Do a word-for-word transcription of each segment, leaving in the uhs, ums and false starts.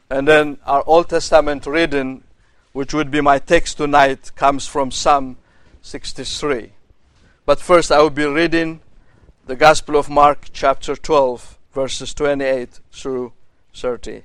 And then our Old Testament reading, which would be my text tonight, comes from Psalm sixty-three. But first I will be reading the Gospel of Mark chapter twelve, verses twenty-eight through thirty.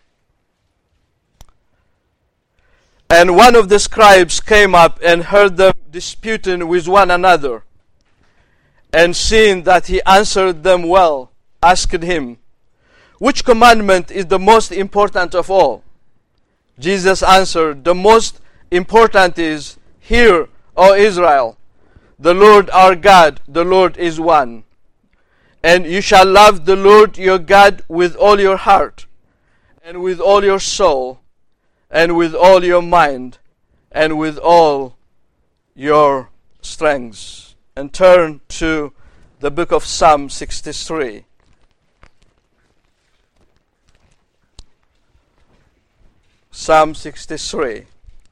And one of the scribes came up and heard them disputing with one another. And seeing that he answered them well, asked him, "Which commandment is the most important of all?" Jesus answered, "The most important is, Hear, O Israel, the Lord our God, the Lord is one. And you shall love the Lord your God with all your heart, and with all your soul, and with all your mind, and with all your strength." And turn to the book of Psalm sixty-three. Psalm sixty-three.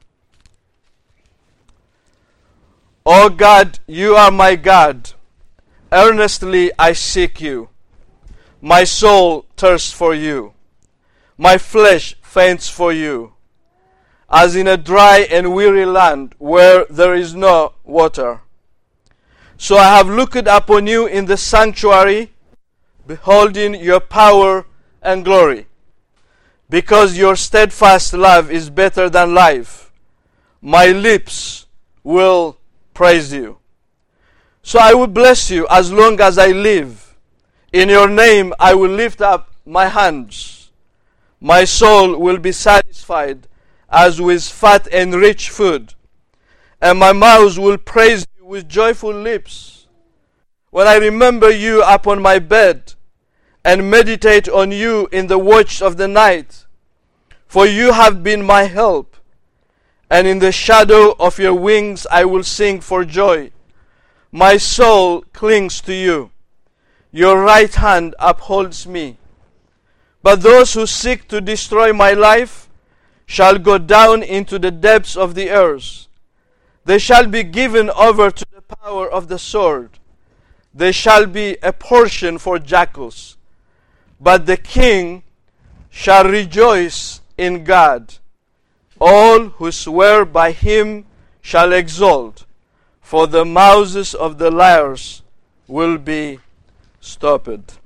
O God, you are my God. Earnestly I seek you. My soul thirsts for you. My flesh faints for you, as in a dry and weary land where there is no water. So I have looked upon you in the sanctuary, beholding your power and glory. Because your steadfast love is better than life, my lips will praise you. So I will bless you as long as I live. In your name I will lift up my hands. My soul will be satisfied as with fat and rich food, and my mouth will praise you with joyful lips. When I remember you upon my bed, and meditate on you in the watch of the night, for you have been my help, and in the shadow of your wings I will sing for joy. My soul clings to you. Your right hand upholds me. But those who seek to destroy my life shall go down into the depths of the earth. They shall be given over to the power of the sword. They shall be a portion for jackals. But the king shall rejoice in God. All who swear by him shall exult, for the mouths of the liars will be stopped.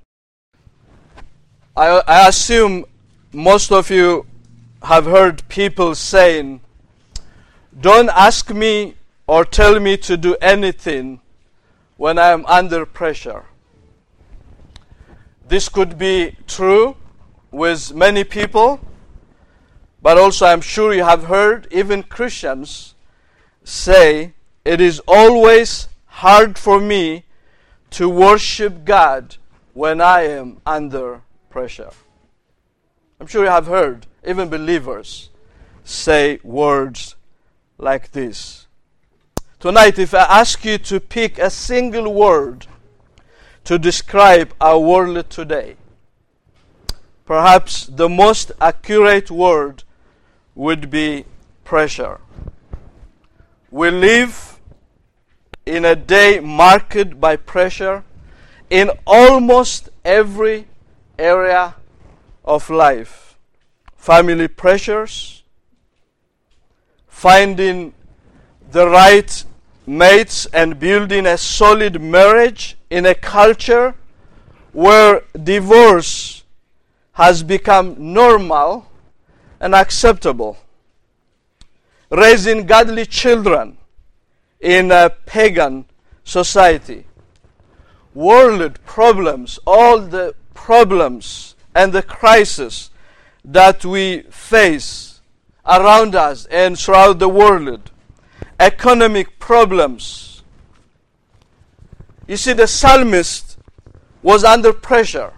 I, I assume most of you have heard people saying, "Don't ask me or tell me to do anything when I am under pressure." This could be true with many people, but also I'm sure you have heard even Christians say, "It is always hard for me to worship God when I am under pressure." I'm sure you have heard even believers say words like this. Tonight, if I ask you to pick a single word to describe our world today, perhaps the most accurate word would be pressure. We live in a day marked by pressure in almost every area of life. Family pressures, finding the right mates and building a solid marriage in a culture where divorce has become normal and acceptable. Raising godly children in a pagan society. World problems, all the problems and the crisis that we face around us and throughout the world. Economic problems. You see, the psalmist was under pressure.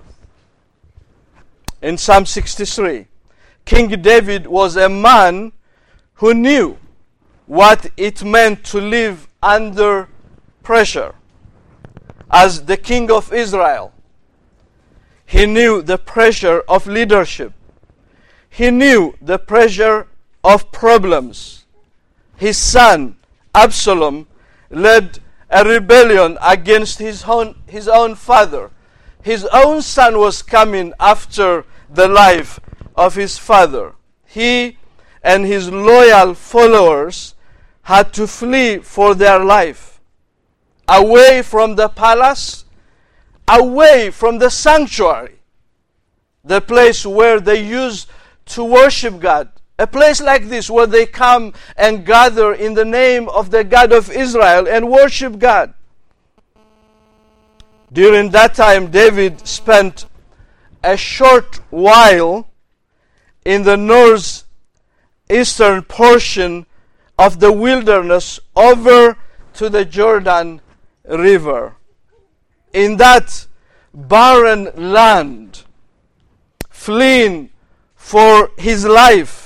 In Psalm sixty-three, King David was a man who knew what it meant to live under pressure. As the king of Israel, he knew the pressure of leadership. He knew the pressure of problems. His son, Absalom, led a rebellion against his own, his own father. His own son was coming after the life of his father. He and his loyal followers had to flee for their life, away from the palace, away from the sanctuary, the place where they used to worship God. A place like this where they come and gather in the name of the God of Israel and worship God. During that time, David spent a short while in the northeastern portion of the wilderness over to the Jordan River. In that barren land, fleeing for his life,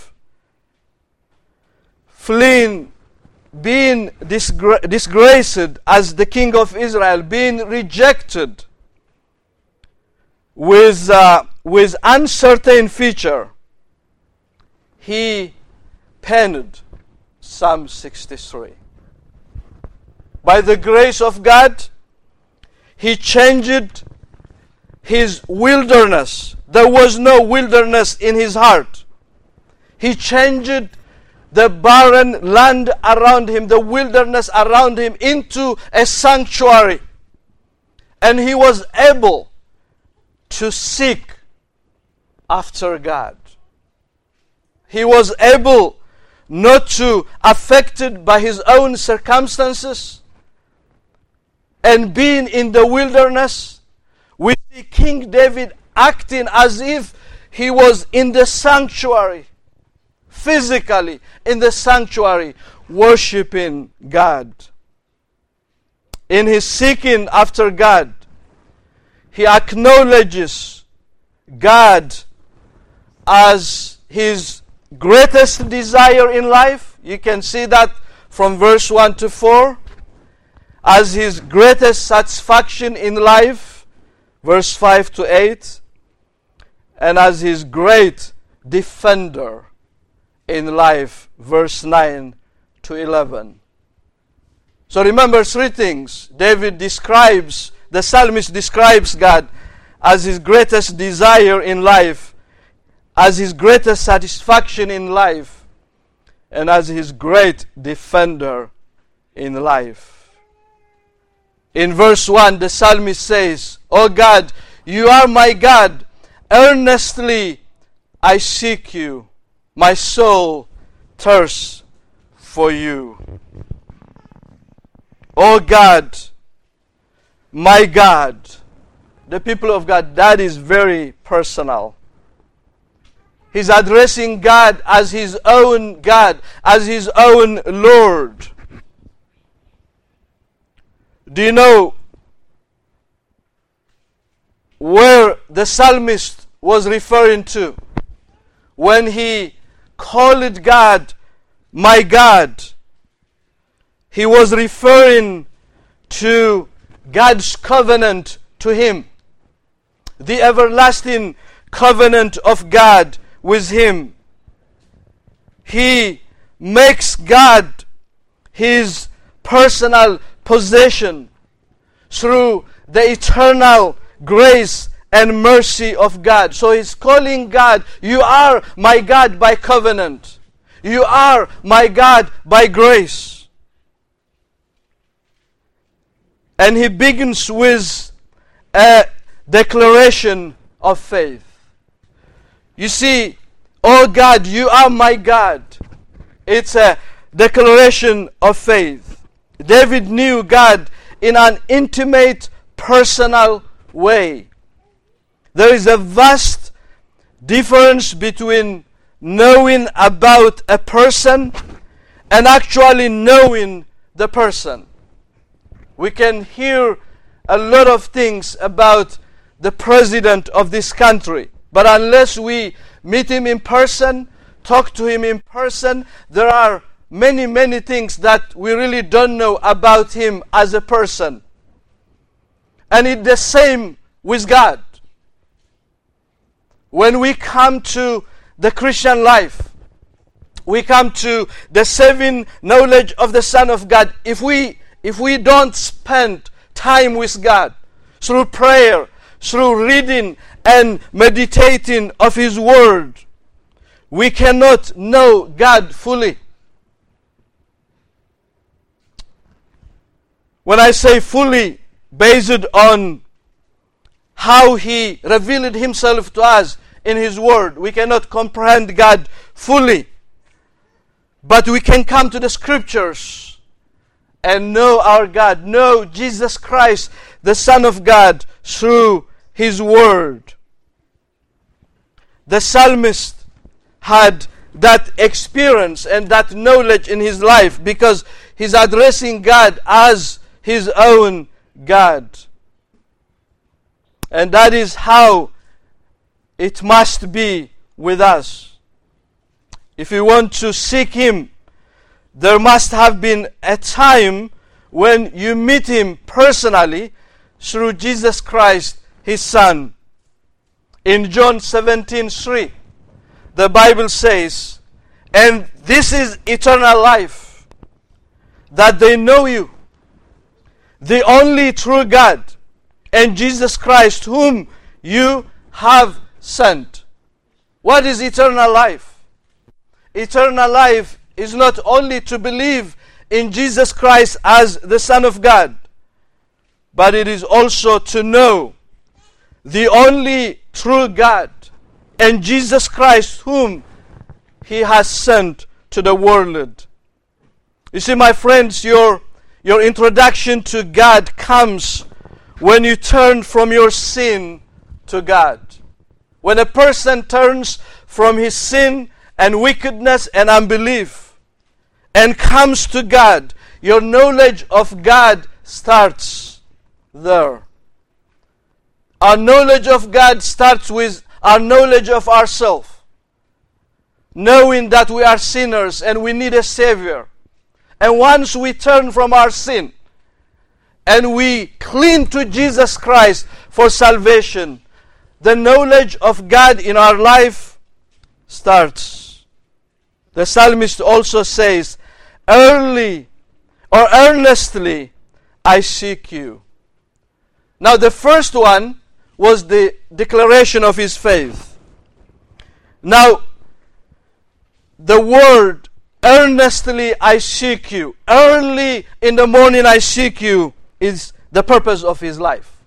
fleeing, being disgra- disgraced as the king of Israel, being rejected with, uh, with uncertain future, he penned Psalm sixty-three. By the grace of God, he changed his wilderness. There was no wilderness in his heart. He changed the barren land around him, the wilderness around him, into a sanctuary. And he was able to seek after God. He was able not to, affected by his own circumstances, and being in the wilderness, we see King David acting as if he was in the sanctuary, physically in the sanctuary, worshiping God. In his seeking after God, he acknowledges God as his greatest desire in life. You can see that from verse one to four. As his greatest satisfaction in life, verse five to eight. And as his great defender in life, verse nine to eleven. So remember three things. David describes, the psalmist describes God as his greatest desire in life, as his greatest satisfaction in life, and as his great defender in life. In verse one, the psalmist says, "O God, you are my God. Earnestly I seek you. My soul thirsts for you." O God, my God. The people of God, that is very personal. He's addressing God as his own God, as his own Lord. Do you know where the psalmist was referring to when he called God my God? He was referring to God's covenant to him, the everlasting covenant of God with him. He makes God his personal possession through the eternal grace and mercy of God. So he's calling God, you are my God by covenant. You are my God by grace. And he begins with a declaration of faith. You see, oh God, you are my God. It's a declaration of faith. David knew God in an intimate, personal way. There is a vast difference between knowing about a person and actually knowing the person. We can hear a lot of things about the president of this country, but unless we meet him in person, talk to him in person, there are many, many things that we really don't know about him as a person. And it's the same with God. When we come to the Christian life, we come to the saving knowledge of the Son of God. If we, if we don't spend time with God through prayer, through reading and meditating of His Word, we cannot know God fully. When I say fully, based on how He revealed Himself to us in His Word, we cannot comprehend God fully. But we can come to the Scriptures and know our God, know Jesus Christ, the Son of God, through His Word. The psalmist had that experience and that knowledge in his life because he's addressing God as his own God. And that is how it must be with us. If we want to seek Him, there must have been a time when you meet Him personally through Jesus Christ, His Son. In John seventeen three, the Bible says, "And this is eternal life, that they know you, the only true God, and Jesus Christ, whom you have sent." What is eternal life? Eternal life is not only to believe in Jesus Christ as the Son of God, but it is also to know the only true God and Jesus Christ, whom He has sent to the world. You see, my friends, your, your introduction to God comes when you turn from your sin to God. When a person turns from his sin and wickedness and unbelief and comes to God, your knowledge of God starts there. Our knowledge of God starts with our knowledge of ourselves. Knowing that we are sinners and we need a Savior. And once we turn from our sin and we cling to Jesus Christ for salvation, the knowledge of God in our life starts. The psalmist also says, "Early or earnestly I seek you." Now the first one was the declaration of his faith. Now, the word, "earnestly I seek you," early in the morning I seek you, is the purpose of his life.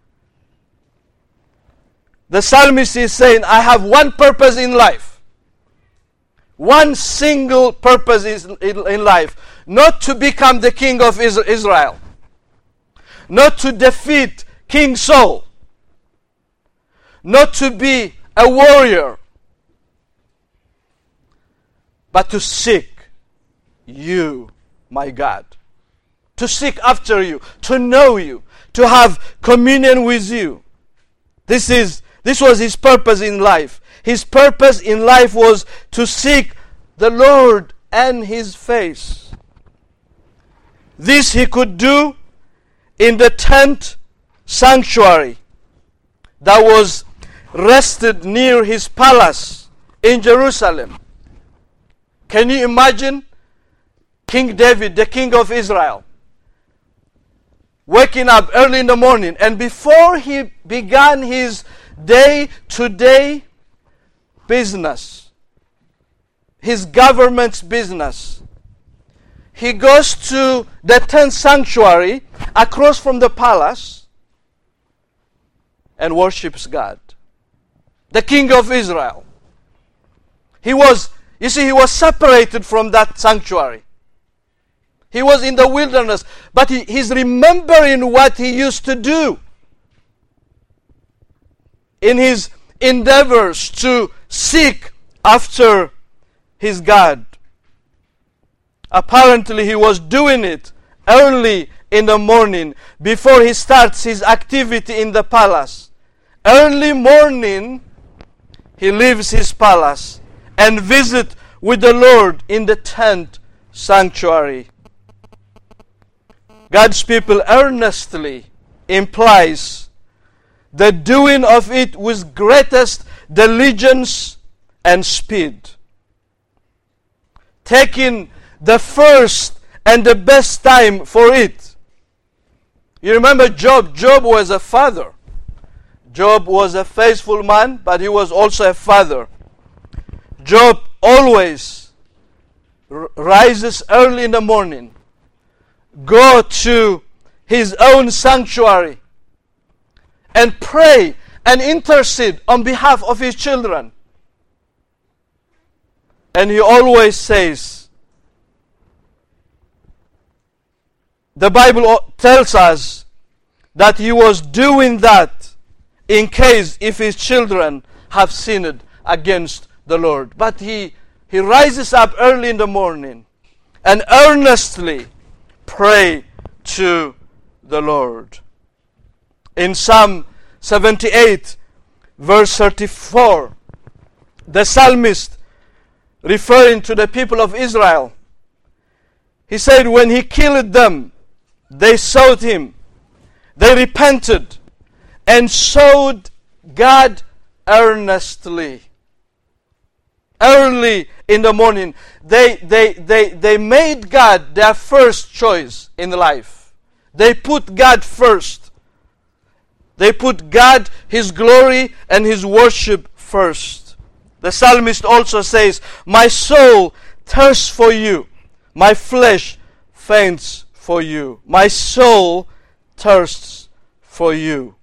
The psalmist is saying, I have one purpose in life. One single purpose is in life. Not to become the king of Israel. Not to defeat King Saul. Not to be a warrior, but to seek you, my God. To seek after you, to know you, to have communion with you. This is this was his purpose in life. His purpose in life was to seek the Lord and His face. This he could do in the tent sanctuary that was rested near his palace in Jerusalem. Can you imagine King David, the king of Israel, waking up early in the morning, and before he began his day-to-day business, his government's business, he goes to the tent sanctuary across from the palace and worships God, the King of Israel. He was, you see, he was separated from that sanctuary. He was in the wilderness, but he, he's remembering what he used to do in his endeavors to seek after his God. Apparently he was doing it early in the morning before he starts his activity in the palace. Early morning, he leaves his palace and visits with the Lord in the tent sanctuary. God's people earnestly implies the doing of it with greatest diligence and speed. Taking the first and the best time for it. You remember Job? Job was a father. Job was a faithful man, but he was also a father. Job always r- rises early in the morning, go to his own sanctuary, and pray and intercede on behalf of his children. And he always says, the Bible tells us that he was doing that in case if his children have sinned against the Lord. But he, he rises up early in the morning and earnestly pray to the Lord. In Psalm seventy-eight, verse thirty-four, the psalmist, referring to the people of Israel, he said, when he killed them, they sought him, they repented, and sought God earnestly. Early in the morning, they, they, they, they made God their first choice in life. They put God first. They put God, His glory, and His worship first. The psalmist also says, my soul thirsts for you, my flesh faints for you. My soul thirsts for you.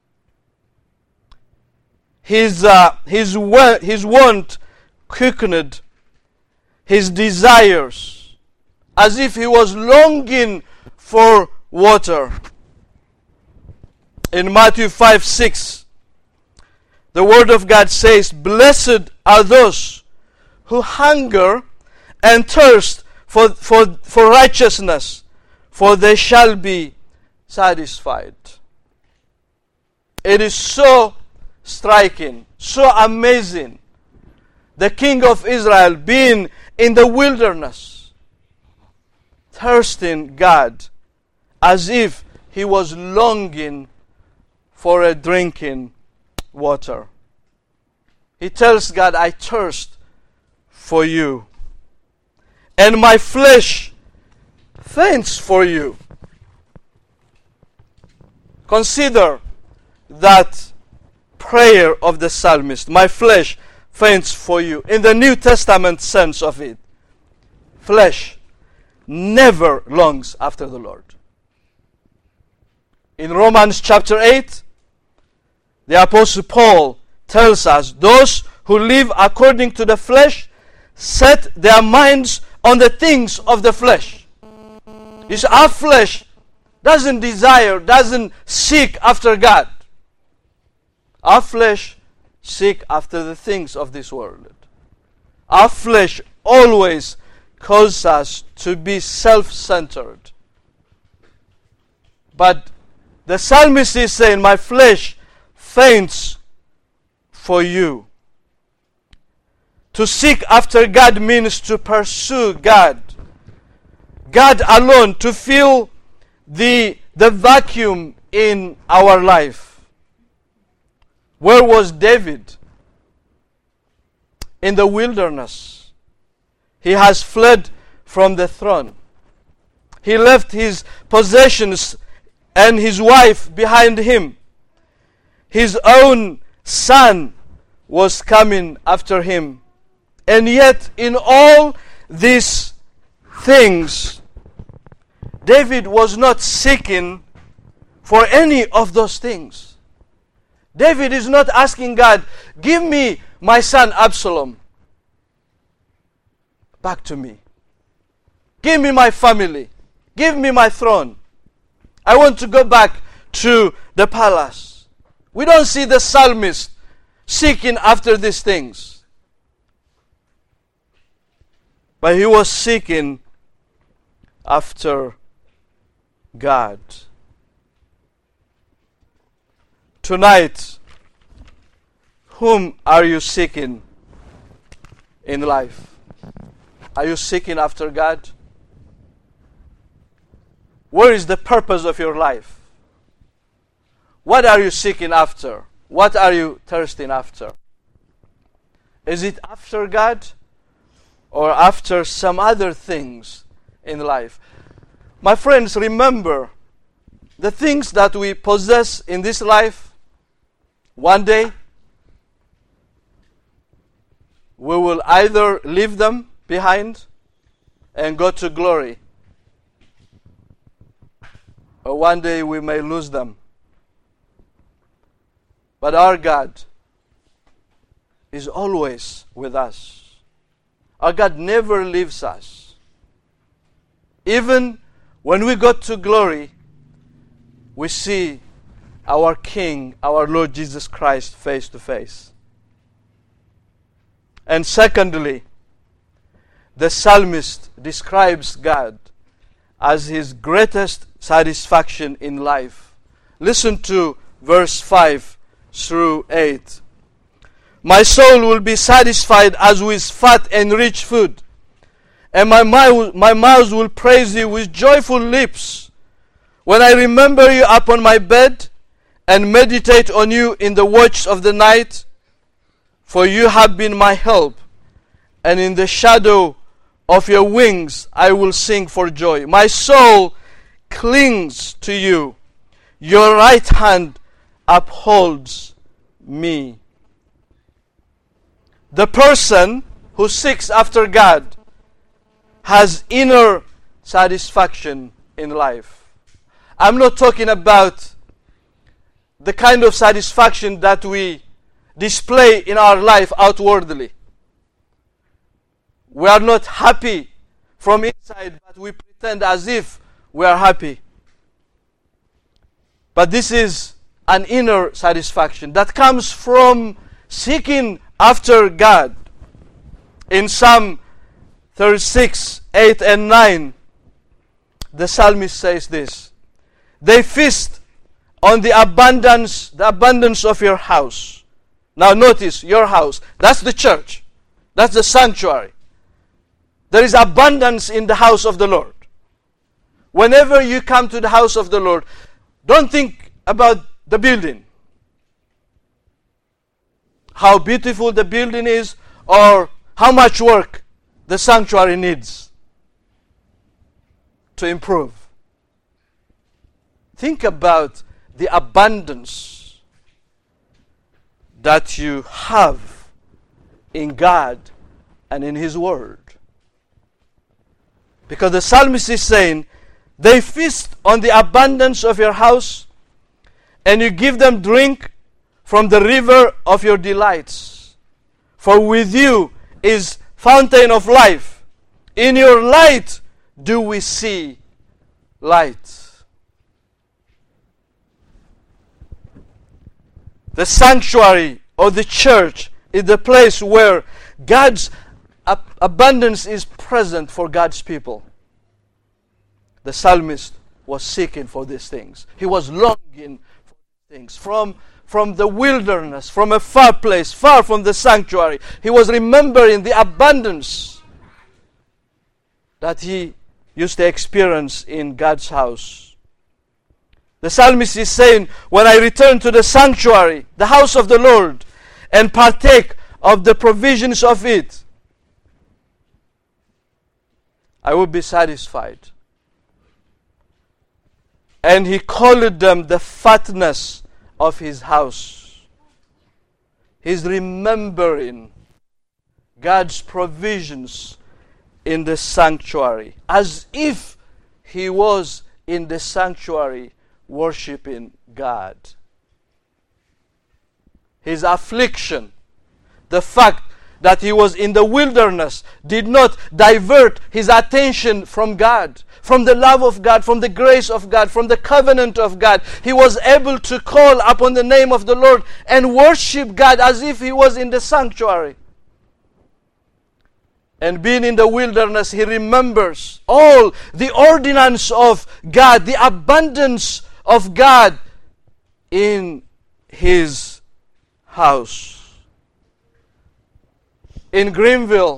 His, uh, his, wa- his want quickened his desires, as if he was longing for water. In Matthew five six, the Word of God says, blessed are those who hunger and thirst for, for, for righteousness, for they shall be satisfied. It is so striking, so amazing. The king of Israel being in the wilderness, thirsting God as if he was longing for a drinking water. He tells God, I thirst for you, and my flesh faints for you. Consider that prayer of the psalmist, my flesh faints for you. In the New Testament sense of it, flesh never longs after the Lord. In Romans chapter eight, the Apostle Paul tells us, those who live according to the flesh set their minds on the things of the flesh. You see, our flesh doesn't desire, doesn't seek after God. Our flesh seek after the things of this world. Our flesh always causes us to be self-centered. But the psalmist is saying, my flesh faints for you. To seek after God means to pursue God. God alone, to fill the, the vacuum in our life. Where was David? In the wilderness. He has fled from the throne. He left his possessions and his wife behind him. His own son was coming after him. And yet, in all these things, David was not seeking for any of those things. David is not asking God, give me my son Absalom back to me. Give me my family. Give me my throne. I want to go back to the palace. We don't see the psalmist seeking after these things. But he was seeking after God. Tonight, whom are you seeking in life? Are you seeking after God? Where is the purpose of your life? What are you seeking after? What are you thirsting after? Is it after God or after some other things in life? My friends, remember, the things that we possess in this life, one day we will either leave them behind and go to glory, or one day we may lose them. But our God is always with us. Our God never leaves us. Even when we go to glory, we see our King, our Lord Jesus Christ, face to face. And secondly, the psalmist describes God as his greatest satisfaction in life. Listen to verse five through eight. My soul will be satisfied as with fat and rich food, and my mouth, my mouth will praise you with joyful lips. When I remember you upon my bed and meditate on you in the watch of the night, for you have been my help, and in the shadow of your wings I will sing for joy. My soul clings to you. Your right hand upholds me. The person who seeks after God has inner satisfaction in life. I'm not talking about the kind of satisfaction that we display in our life outwardly. We are not happy from inside, but we pretend as if we are happy. But this is an inner satisfaction that comes from seeking after God. In Psalm thirty-six, eight and nine, the psalmist says this: they feast on the abundance, the abundance of your house. Now notice, your house, that's the church. That's the sanctuary. There is abundance in the house of the Lord. Whenever you come to the house of the Lord, don't think about the building, how beautiful the building is, or how much work the sanctuary needs to improve. Think about the abundance that you have in God and in His Word. Because the psalmist is saying, they feast on the abundance of your house, and you give them drink from the river of your delights. For with you is fountain of life. In your light do we see light. The sanctuary or the church is the place where God's ab- abundance is present for God's people. The psalmist was seeking for these things. He was longing for these things. From, from the wilderness, from a far place, far from the sanctuary, he was remembering the abundance that he used to experience in God's house. The psalmist is saying, when I return to the sanctuary, the house of the Lord, and partake of the provisions of it, I will be satisfied. And he called them the fatness of his house. He's remembering God's provisions in the sanctuary, as if he was in the sanctuary worshiping God. His affliction, the fact that he was in the wilderness, did not divert his attention from God, from the love of God, from the grace of God, from the covenant of God. He was able to call upon the name of the Lord and worship God as if he was in the sanctuary. And being in the wilderness, he remembers all the ordinance of God, the abundance of God in his house. In Greenville,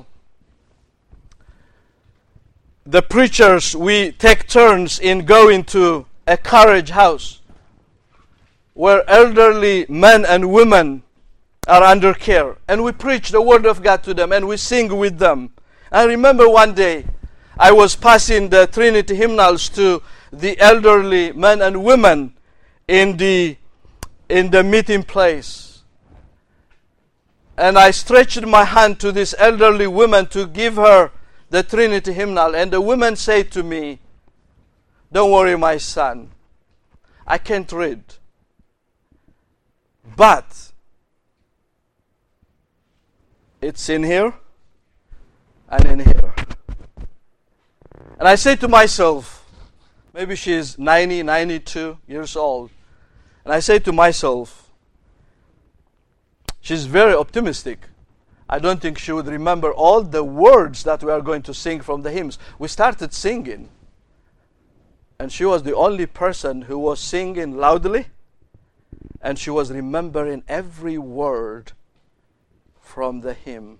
the preachers, we take turns in going to a carriage house where elderly men and women are under care. And we preach the word of God to them and we sing with them. I remember one day I was passing the Trinity hymnals to the elderly men and women in the in the meeting place. And I stretched my hand to this elderly woman to give her the Trinity hymnal. And the woman said to me, "Don't worry, my son. I can't read. But it's in here and in here." And I said to myself, maybe she's ninety, ninety-two years old. And I said to myself, she's very optimistic. I don't think she would remember all the words that we are going to sing from the hymns. We started singing. And she was the only person who was singing loudly. And she was remembering every word from the hymn.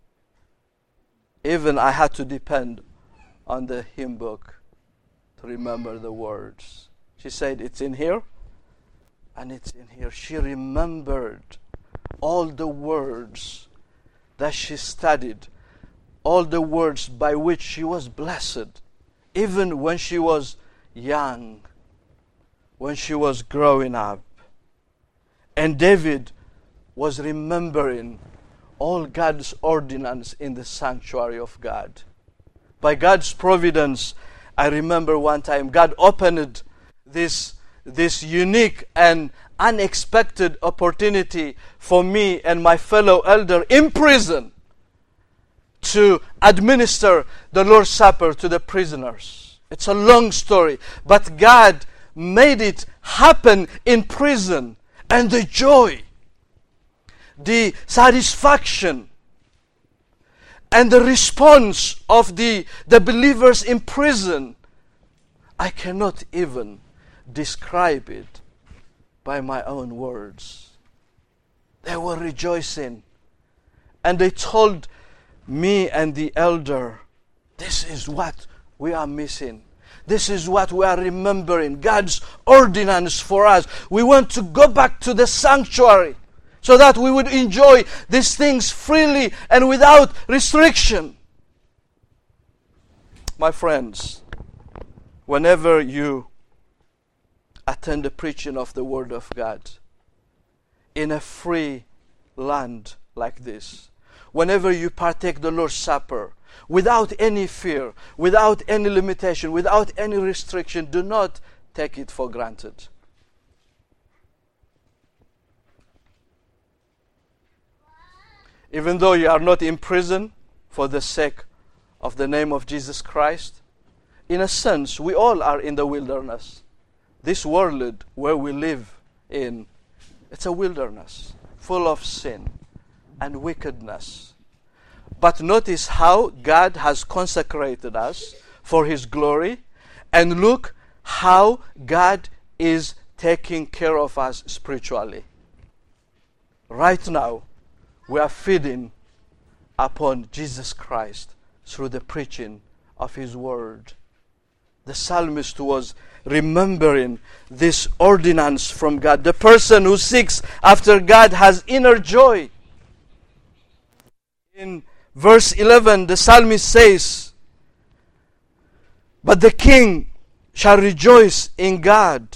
Even I had to depend on the hymn book to remember the words. She said, "It's in here and it's in here." She remembered all the words that she studied, all the words by which she was blessed, even when she was young, when she was growing up. And David was remembering all God's ordinance in the sanctuary of God. By God's providence, I remember one time God opened this, this unique and unexpected opportunity for me and my fellow elder in prison to administer the Lord's Supper to the prisoners. It's a long story, but God made it happen in prison. And the joy, the satisfaction, and the response of the, the believers in prison, I cannot even describe it by my own words. They were rejoicing. And they told me and the elder, this is what we are missing. This is what we are remembering, God's ordinance for us. We want to go back to the sanctuary so that we would enjoy these things freely and without restriction. My friends, whenever you attend the preaching of the Word of God in a free land like this, whenever you partake the Lord's Supper, without any fear, without any limitation, without any restriction, do not take it for granted. Even though you are not in prison for the sake of the name of Jesus Christ, in a sense, we all are in the wilderness. This world where we live in, it's a wilderness full of sin and wickedness. But notice how God has consecrated us for His glory. And look how God is taking care of us spiritually. Right now, we are feeding upon Jesus Christ through the preaching of His Word. The psalmist was remembering this ordinance from God. The person who seeks after God has inner joy. In verse eleven, the psalmist says, "But the king shall rejoice in God."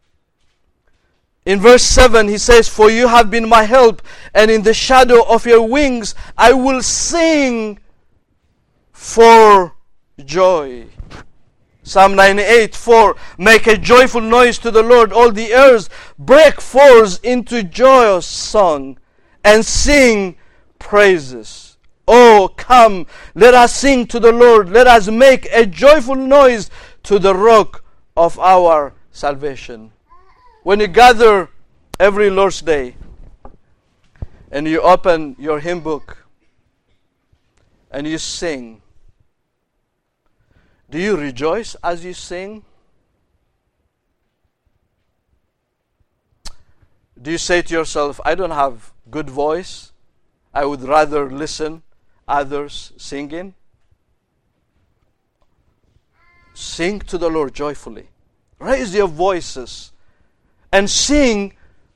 In verse seven, he says, "For you have been my help, and in the shadow of your wings I will sing for joy." Psalm ninety-eight, four, "Make a joyful noise to the Lord, all the earth, break forth into joyous song, and sing praises. Oh, come, let us sing to the Lord, let us make a joyful noise to the rock of our salvation." When you gather every Lord's Day, and you open your hymn book, and you sing, do you rejoice as you sing? Do you say to yourself, "I don't have good voice, I would rather listen others singing"? Sing to the Lord joyfully. Raise your voices and sing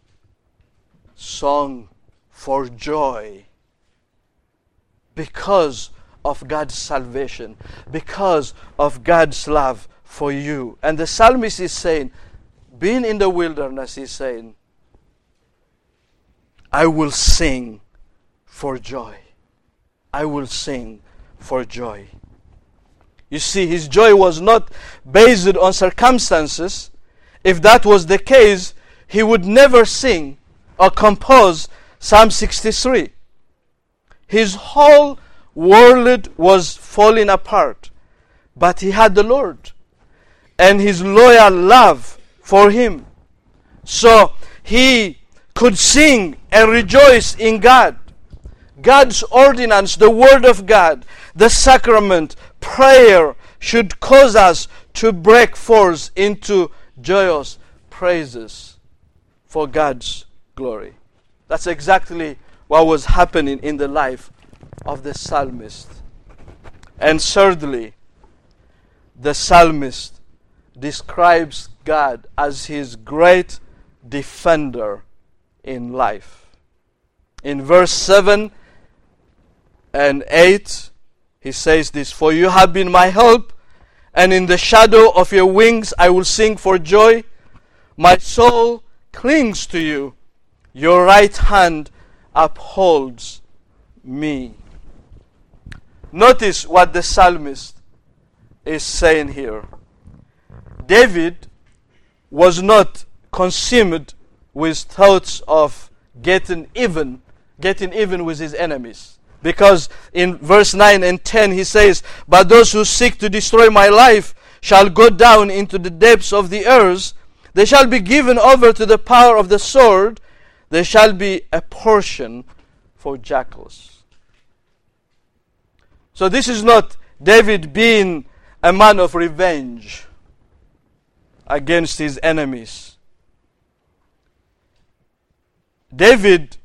song for joy because of God's salvation, because of God's love for you. And the psalmist is saying, being in the wilderness, he's saying, "I will sing for joy. I will sing for joy. You see, his joy was not based on circumstances. If that was the case, he would never sing or compose Psalm sixty-three. His whole world was falling apart, but he had the Lord and his loyal love for him. So he could sing and rejoice in God. God's ordinance, the Word of God, the sacrament, prayer should cause us to break forth into joyous praises for God's glory. That's exactly what was happening in the life of the psalmist. And thirdly, the psalmist describes God as his great defender in life. In verse seven and eight, he says this, "For you have been my help, and in the shadow of your wings I will sing for joy. My soul clings to you. Your right hand upholds me." Notice what the psalmist is saying here. David was not consumed with thoughts of getting even, getting even with his enemies. Because in verse nine and ten he says, "But those who seek to destroy my life shall go down into the depths of the earth. They shall be given over to the power of the sword. They shall be a portion for jackals." So this is not David being a man of revenge against his enemies. David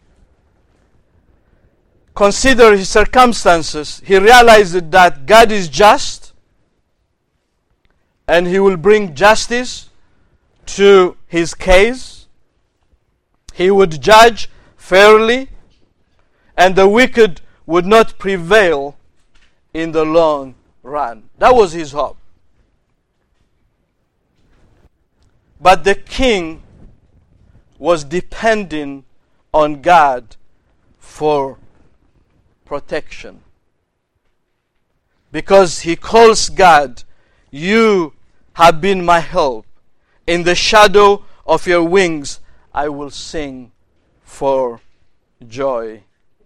considered his circumstances. He realized that God is just and he will bring justice to his case. He would judge fairly and the wicked would not prevail in the long run. That was his hope. But the king was depending on God for protection. Because he calls God, "You have been my help. In the shadow of your wings I will sing for joy."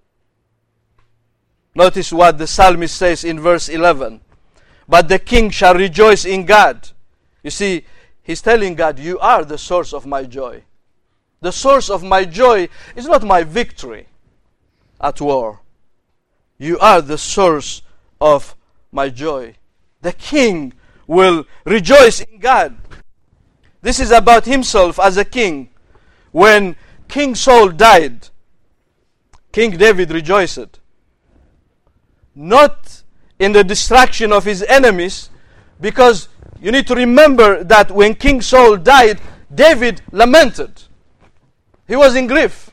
Notice what the psalmist says in verse eleven. "But the king shall rejoice in God." You see, he's telling God, "You are the source of my joy." The source of my joy is not my victory at war. You are the source of my joy. The king will rejoice in God. This is about himself as a king. When King Saul died, King David rejoiced. Not in the destruction of his enemies, because you need to remember that when King Saul died, David lamented. He was in grief.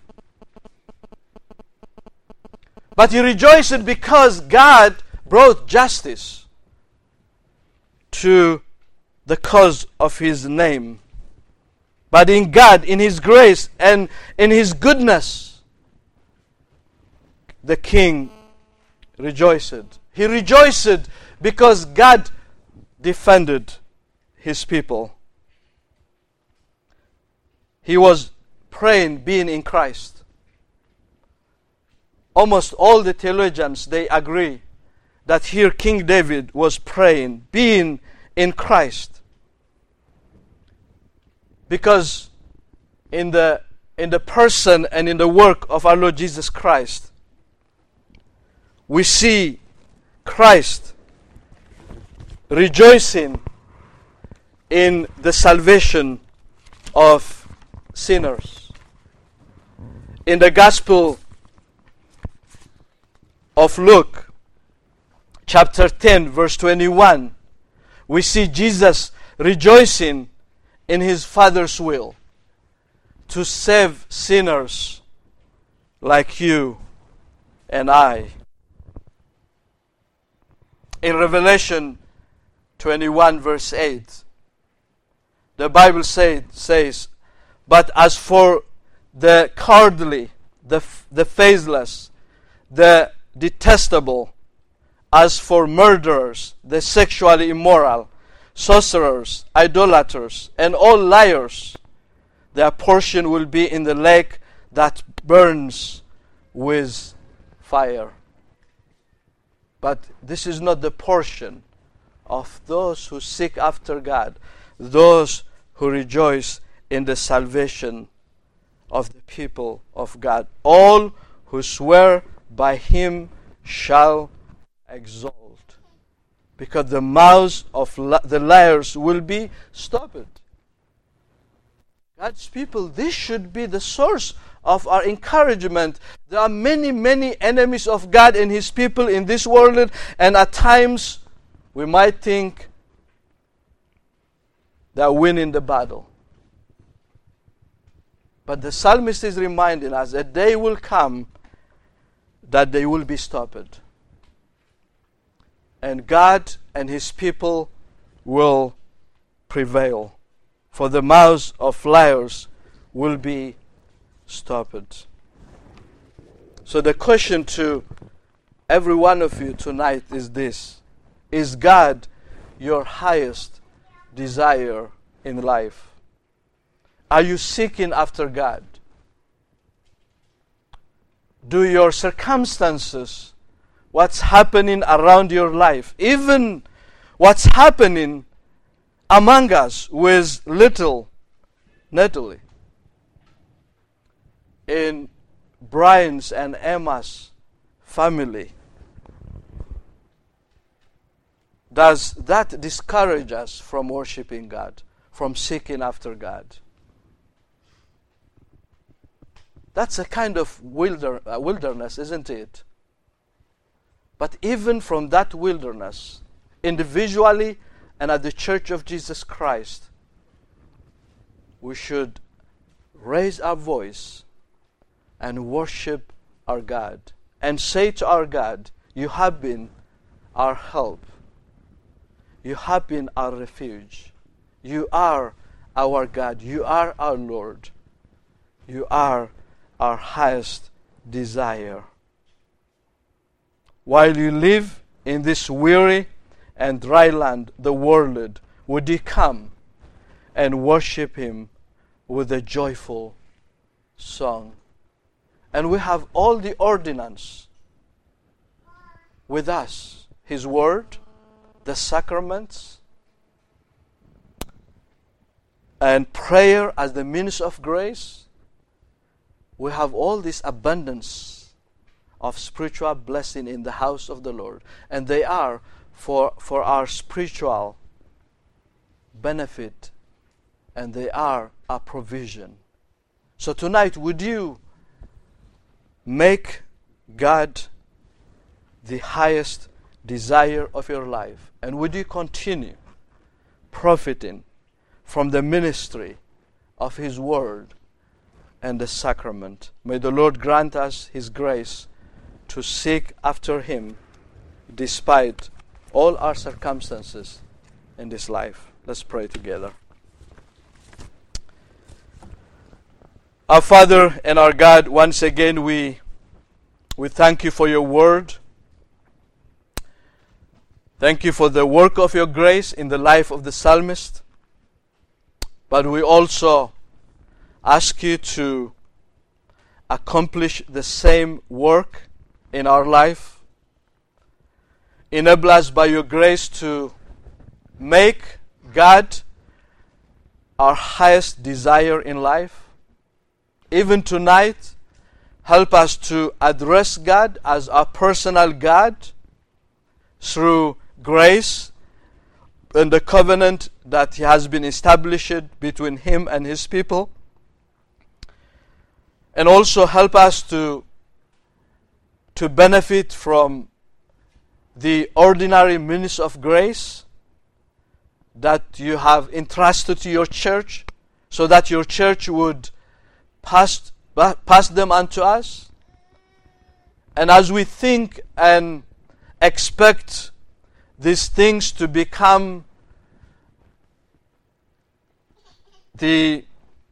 But he rejoiced because God brought justice to the cause of his name. But in God, in his grace and in his goodness, the king rejoiced. He rejoiced because God defended his people. He was praying, being in Christ. Almost all the theologians, they agree that here King David was praying, being in Christ. Because in the in the person and in the work of our Lord Jesus Christ, we see Christ rejoicing in the salvation of sinners. In the Gospel of Luke, chapter ten, verse twenty-one, we see Jesus rejoicing in his Father's will to save sinners like you and I. In Revelation twenty-one, verse eight, the Bible say, says, "But as for the cowardly, the, the faithless, the detestable. As for murderers, the sexually immoral, sorcerers, idolaters, and all liars, their portion will be in the lake that burns with fire. But this is not the portion of those who seek after God, those who rejoice in the salvation of the people of God. All who swear by Him shall exalt, because the mouths of li- the liars will be stopped. God's people, this should be the source of our encouragement. There are many, many enemies of God and His people in this world, and at times we might think they are winning the battle. But the psalmist is reminding us that a day will come that they will be stopped. And God and His people will prevail. For the mouths of liars will be stopped. So the question to every one of you tonight is this: is God your highest desire in life? Are you seeking after God? Do your circumstances, what's happening around your life, even what's happening among us with little Natalie, in Brian's and Emma's family, does that discourage us from worshiping God, from seeking after God? That's a kind of wilder, uh, wilderness, isn't it? But even from that wilderness, individually and at the Church of Jesus Christ, we should raise our voice and worship our God and say to our God, you have been our help. You have been our refuge. You are our God. You are our Lord. You are our highest desire. While you live in this weary and dry land, the world, would you come and worship Him with a joyful song? And we have all the ordinance with us, His Word, the sacraments, and prayer as the means of grace. We have all this abundance of spiritual blessing in the house of the Lord, and they are for, for our spiritual benefit, and they are our provision. So tonight, would you make God the highest desire of your life, and would you continue profiting from the ministry of His Word and the sacrament? May the Lord grant us His grace to seek after Him despite all our circumstances in this life. Let's pray together. Our Father and our God, once again we we thank You for Your Word. Thank You for the work of Your grace in the life of the psalmist. But we also ask You to accomplish the same work in our life. Enable us by Your grace to make God our highest desire in life. Even tonight, help us to address God as our personal God through grace and the covenant that He has been established between Him and His people. And also help us to, to benefit from the ordinary means of grace that You have entrusted to Your church, so that Your church would pass, pass them unto us. And as we think and expect these things to become the,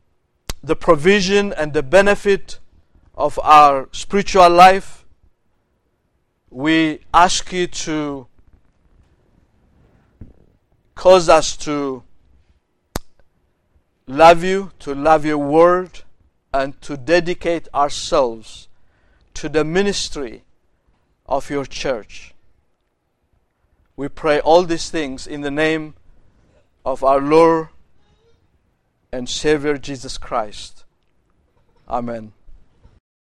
the provision and the benefit of our spiritual life, we ask you to cause us to love you, to love your word, and to dedicate ourselves to the ministry of your church. We pray all these things in the name of our Lord and Savior Jesus Christ. Amen.